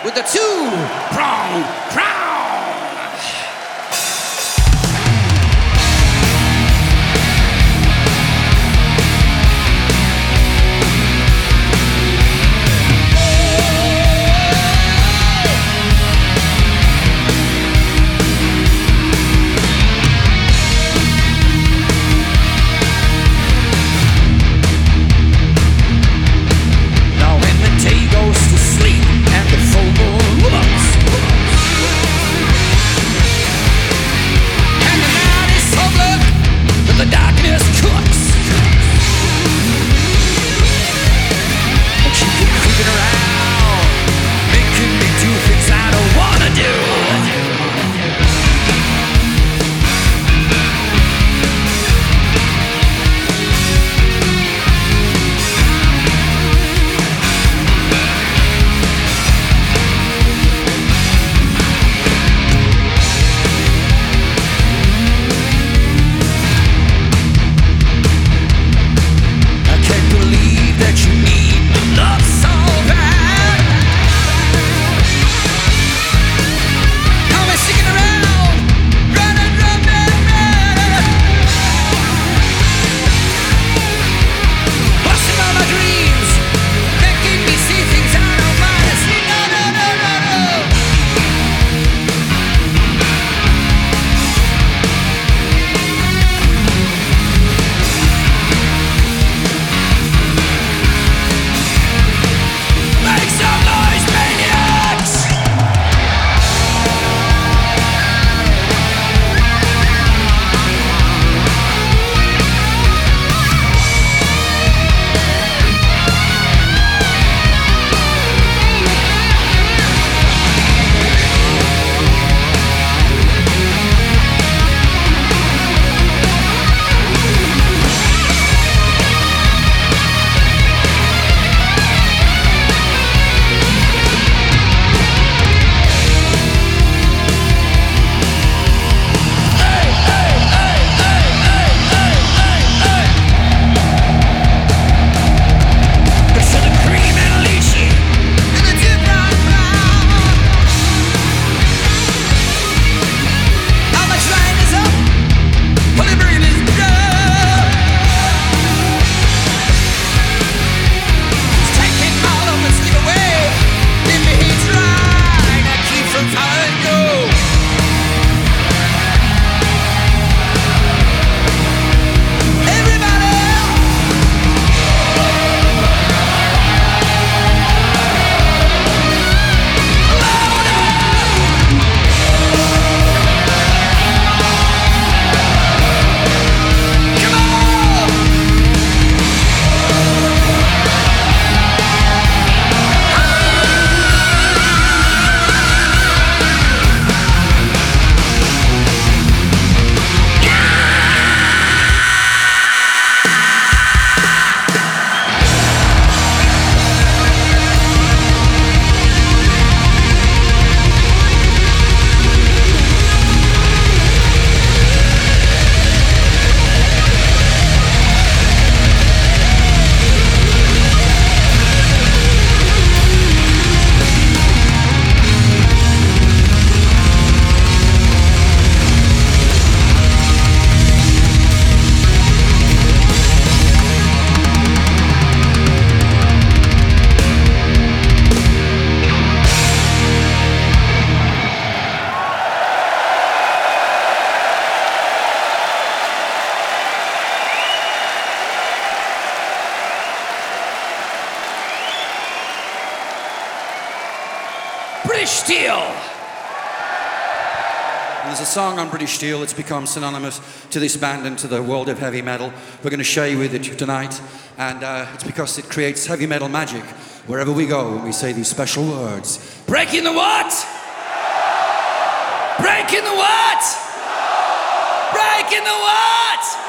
with the two-prong crown. British Steel. And there's a song on British Steel that's become synonymous to this band and to the world of heavy metal. We're going to share you with it tonight, and it's because it creates heavy metal magic wherever we go when we say these special words. Breaking the what? Breaking the what? Breaking the what?